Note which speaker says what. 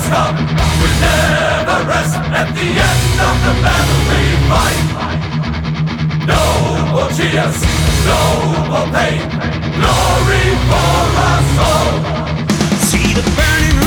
Speaker 1: come, we never rest. At the end of the battle we fight. No more tears, no more pain. Glory for us all.
Speaker 2: See the